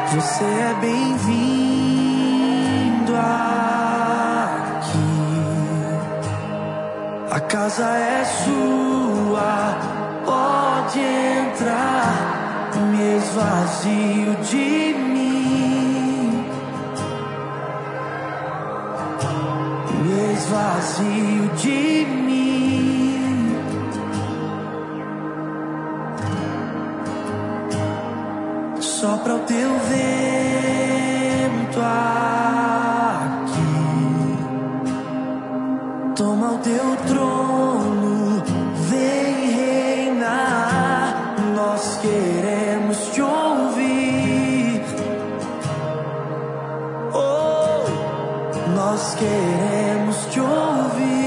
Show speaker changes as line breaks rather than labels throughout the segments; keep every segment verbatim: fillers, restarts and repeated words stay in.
Você é bem-vindo aqui. A casa é sua, pode entrar. Me esvazio de mim, me esvazio de mim. Sopra o teu vento aqui, toma o teu trono, vem reinar. Nós queremos te ouvir, oh, nós queremos te ouvir.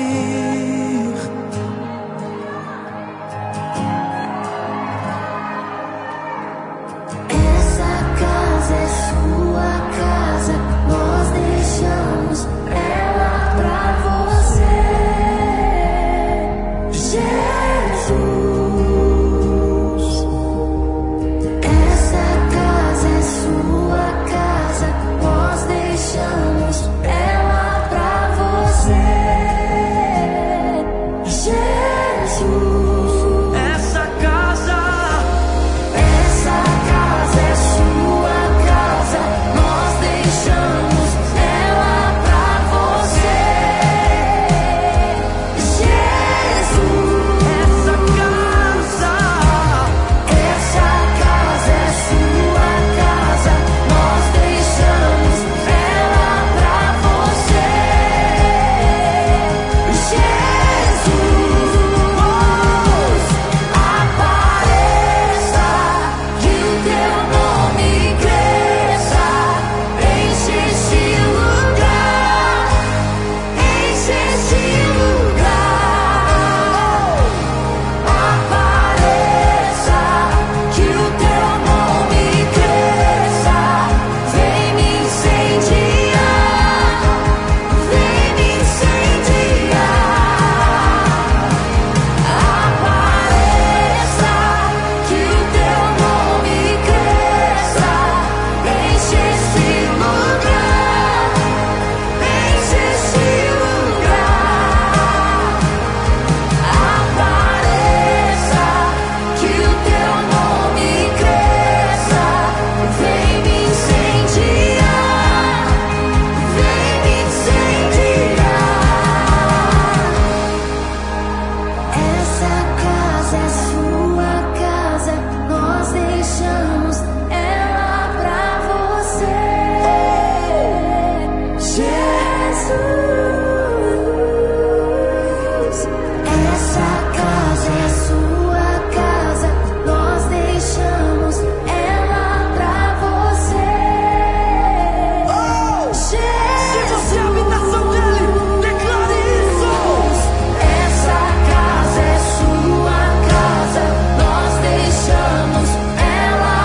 Ela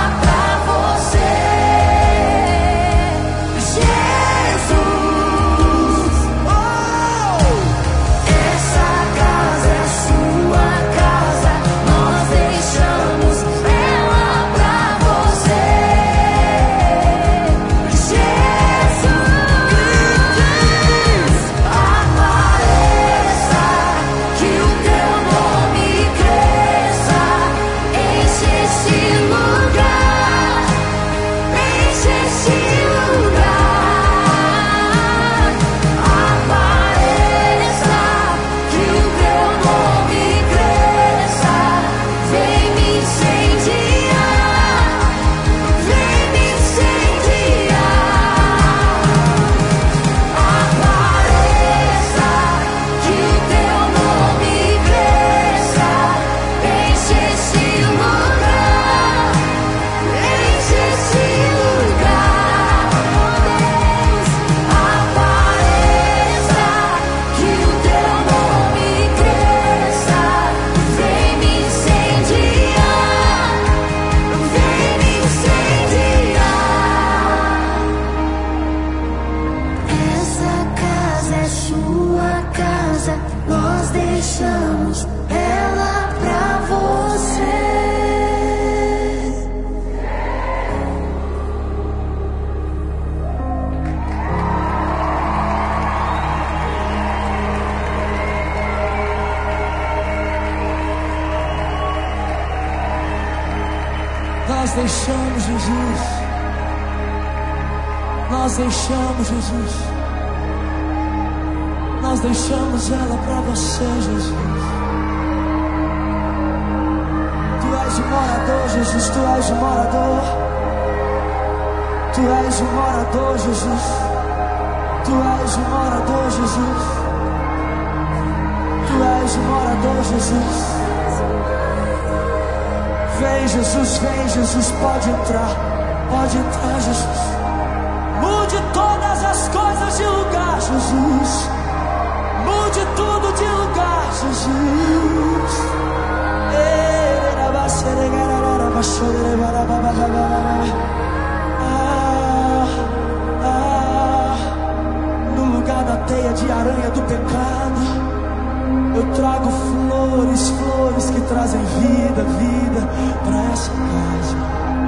deixamos, Jesus. Nós deixamos, Jesus. Nós deixamos ela pra você, Jesus. Tu és o morador, Jesus. Tu és o morador. Tu és o morador, Jesus. Tu és o morador, Jesus. Tu és o morador, Jesus. Vem, Jesus, vem, Jesus, pode entrar, pode entrar, Jesus. Mude todas as coisas de lugar, Jesus. Mude tudo de lugar, Jesus. Ah, ah, no lugar da teia de aranha do pecado, eu trago flores, flores que trazem vida, vida para essa casa.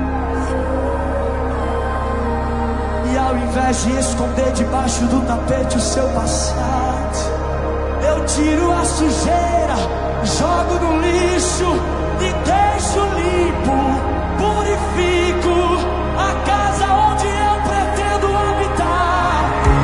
E ao invés de esconder debaixo do tapete o seu passado, eu tiro a sujeira, jogo no lixo e deixo limpo, purifico a casa onde eu pretendo habitar.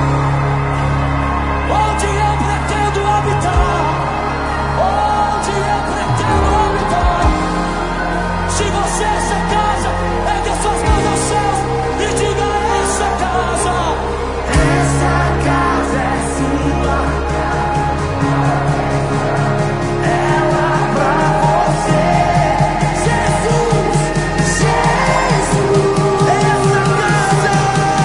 Onde eu pretendo habitar. Onde eu pretendo habitar. Se você é essa casa, ergue suas mãos aos céus e diga: essa casa, essa casa é sua casa. Ela pra você, Jesus, Jesus. Essa casa,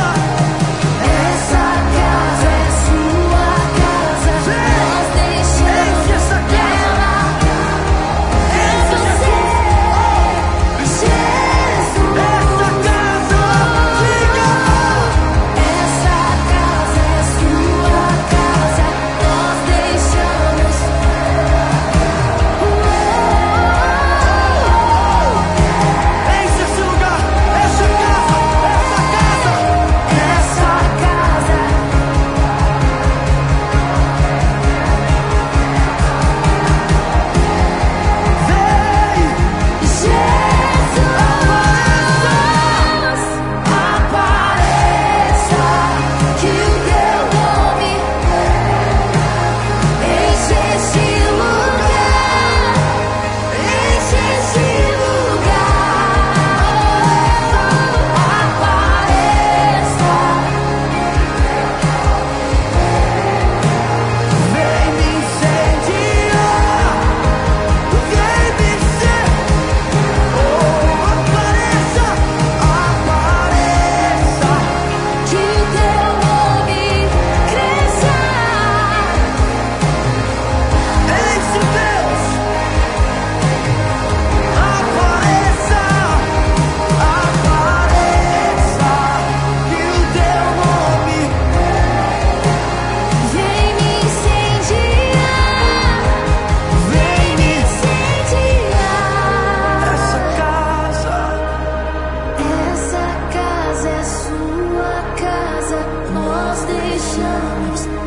essa casa é sua casa. Nós deixamos essa casa. É você, Jesus. Essa casa, diga. Essa casa é sua casa. Nós deixamos. Enche esse lugar, essa casa, essa casa, essa casa. Vem, Jesus, apareça, que o teu nome enche esse lugar, enche esse lugar. Apareça, vem me incendiar, vem me incendiar. Oh, apareça, apareça, que o teu nome cresça. Enche, Deus, apareça, apareça, que o teu nome vem me incendiar, vem me incendiar. Essa casa, essa casa é sua casa. Nós deixamos